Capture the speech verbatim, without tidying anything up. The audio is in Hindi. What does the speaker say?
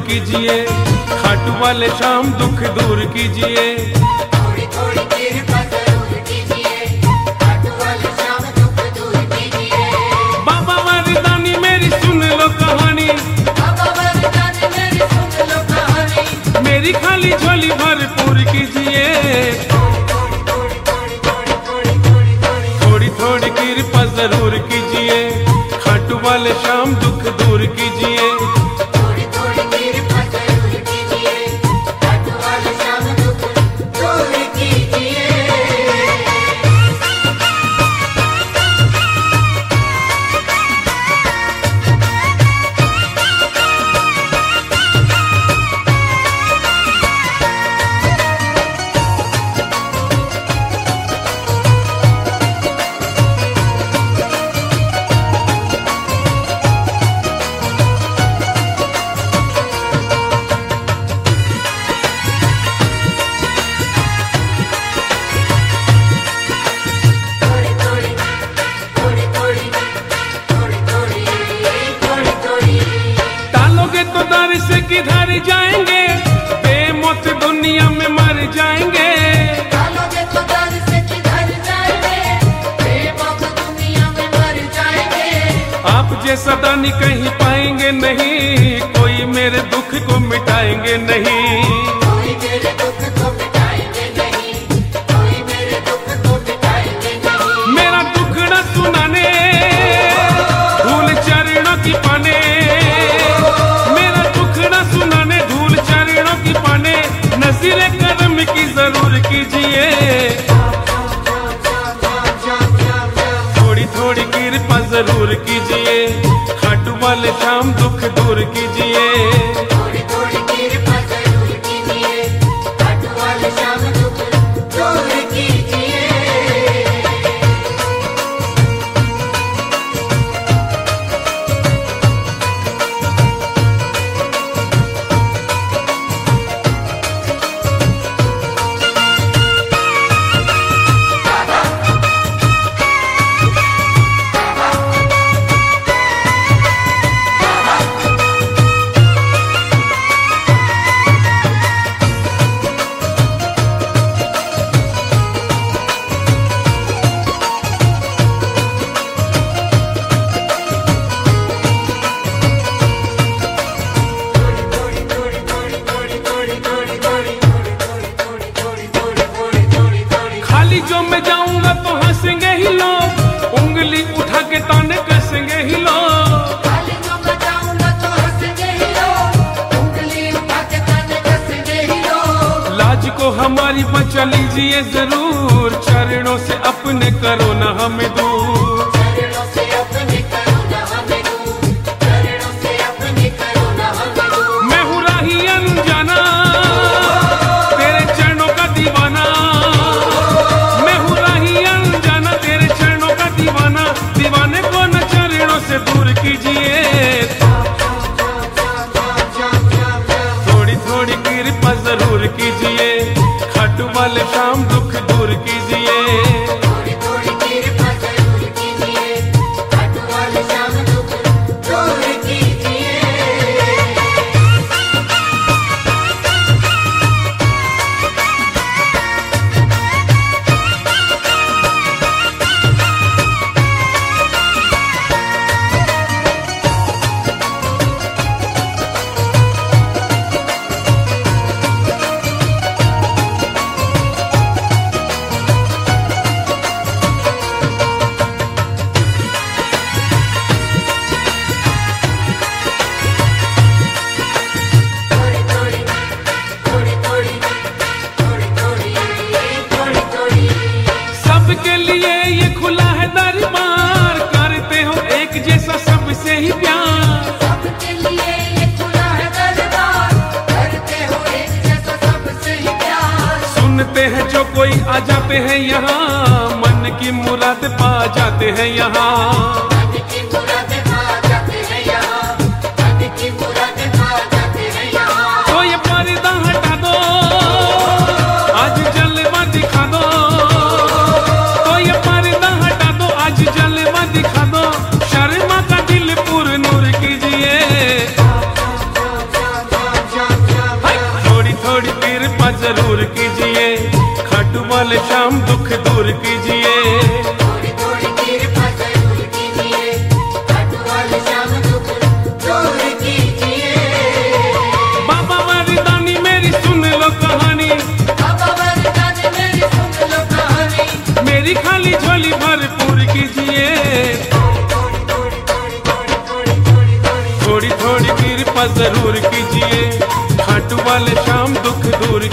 कीजिए, खाटू वाले शाम दुख दूर कीजिए। थोड़ी थोड़ी कृपा जरूर कीजिए, खाटू वाले शाम दुख दूर कीजिए। बाबा वरदानी मेरी सुन लो कहानी, बाबा वरदानी मेरी सुन लो कहानी। मेरी खाली झोली भरपूर कीजिए। थोड़ी थोड़ी कृपा जरूर कीजिए, खाटू वाले शाम दुख दूर कीजिए। थोड़ी थोड़ी कृपा जरूर कीजिए, खाटू वाले शाम दुख दूर कीजिए। थोड़ी थोड़ी थोड़ी थोड़ी थोड़ी थोड़ी थोड़ी थोड़ी टालोगे तो दर से किधर जाएंगे, बेमौत दुनिया में मर जाएंगे। डालोगे तो दर से किधर जाएंगे, बेवक्त दुनिया में मर जाएंगे। आप जैसा दानी कहीं पाएंगे नहीं, कोई मेरे दुख को मिटाएंगे नहीं। कोई मेरे दुख को मिटाएंगे नहीं, कोई मेरे दुख को मिटाएंगे नहीं। मेरा दुखड़ा सुनाने, धूल चरणों की पाने। मेरा दुखड़ा सुनाने, धूल चरणों की पाने। नसीरे कदम की जरूर कीजिए। थोड़ी थोड़ी कृपा जरूर कीजिए, खाटू वाले शाम दुख दूर कीजिए। थोड़ी थोड़ी कृपा जरूर कीजिए, खाटू वाले शाम दुख दूर कीजिए। खाली जो मैं जाऊंगा तो हंसेंगे ही लोग, उंगली उठा के ताने कसेंगे ही लोग। खाली जो बचाऊंगा तो हंसेंगे ही लोग, उंगली उठा के ताने कसेंगे ही लोग। लाज को हमारी बचा लीजिए जरूर, चरणों से अपने करो ना हमें दूर। चरणों से अपने करो ना हमें दूर, चरणों से अपने करो ना हमें दूर। मैं हूँ राही अनजाना, तेरे चरणों का दीवाना। मैं हूँ राही अनजाना, तेरे चरणों का दीवाना। दीवाने को न चरणों से दूर कीजिए। थोड़ी थोड़ी कृपा जरूर कीजिए, खाटू वाले शाम दुख दूर कीजिए। थोड़ी थोड़ी कृपा जरूर कीजिए, खाटू वाले शाम दुख दूर कीजिए। थोड़ी थोड़ी थोड़ी थोड़ी थोड़ी थोड़ी थोड़ी थोड़ी सबके लिए ये खुला है दरबार, करते हो एक जैसा सबसे ही प्यार। सबके लिए ये खुला है दरबार, करते हो एक जैसा सबसे ही प्यार। सुनते हैं जो कोई आ जाते हैं यहाँ, मन की मुराद पा जाते हैं यहाँ। मन की मुरादें पा जाते हैं यहाँ, मन की मुरादें पा जाते हैं यहाँ। तो ये पर्दा हटा दो, आज जलवा दिखा दो। तो ये पर्दा हटा दो, आज जलवा दिखा दो। शर्मा का दिल पुर नूर कीजिए। कृपा जरूर कीजिए, खाटू वाले श्याम दुख दूर कीजिए। थोड़ी थोड़ी कृपा जरूर कीजिए, खाटू वाले श्याम दुख दूर कीजिए। बाबा वरदानी मेरी सुन लो कहानी, बाबा वरदानी मेरी सुन लो कहानी। मेरी खाली झोली भरपूर कीजिए। थोड़ी थोड़ी कृपा जरूर कीजिए, खाटू वाले श्याम दुख दूर